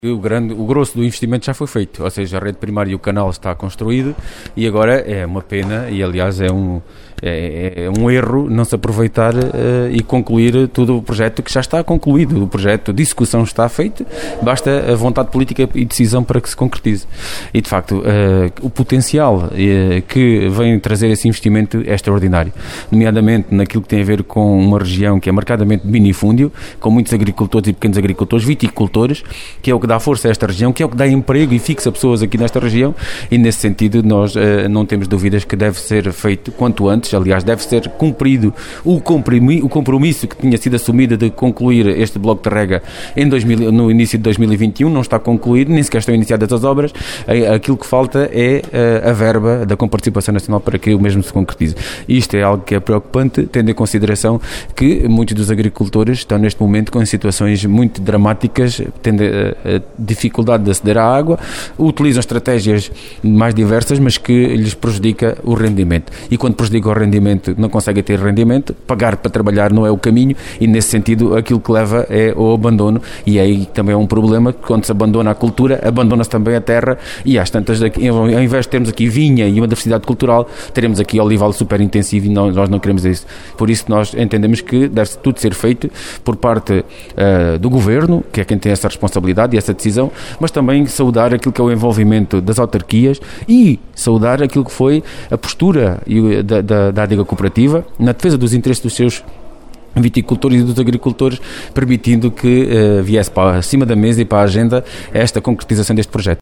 O grosso do investimento já foi feito, ou seja, a rede primária e o canal está construído e agora é uma pena e aliás é um erro não se aproveitar e concluir todo o projeto que já está concluído. O projeto de execução está feito, basta a vontade política e decisão para que se concretize. E de facto o potencial que vem trazer esse investimento é extraordinário, nomeadamente naquilo que tem a ver com uma região que é marcadamente de minifúndio, com muitos agricultores e pequenos agricultores, viticultores, que é o que dá força a esta região, que é o que dá emprego e fixa pessoas aqui nesta região, e nesse sentido nós não temos dúvidas que deve ser feito quanto antes. Aliás, deve ser cumprido o compromisso que tinha sido assumido de concluir este bloco de rega no início de 2021, não está concluído, nem sequer estão iniciadas as obras. Aquilo que falta é a verba da Comparticipação Nacional para que o mesmo se concretize. Isto é algo que é preocupante, tendo em consideração que muitos dos agricultores estão neste momento com situações muito dramáticas, tendo dificuldade de aceder à água, utilizam estratégias mais diversas, mas que lhes prejudica o rendimento. E quando prejudica o rendimento, não conseguem ter rendimento, pagar para trabalhar não é o caminho, e nesse sentido aquilo que leva é o abandono, e aí também é um problema, que quando se abandona a cultura, abandona-se também a terra, e às tantas, ao invés de termos aqui vinha e uma diversidade cultural, teremos aqui olival super intensivo, e nós não queremos isso. Por isso nós entendemos que deve tudo ser feito por parte do Governo, que é quem tem essa responsabilidade e essa decisão, mas também saudar aquilo que é o envolvimento das autarquias e saudar aquilo que foi a postura da adega cooperativa na defesa dos interesses dos seus viticultores e dos agricultores, permitindo que viesse para cima da mesa e para a agenda esta concretização deste projeto.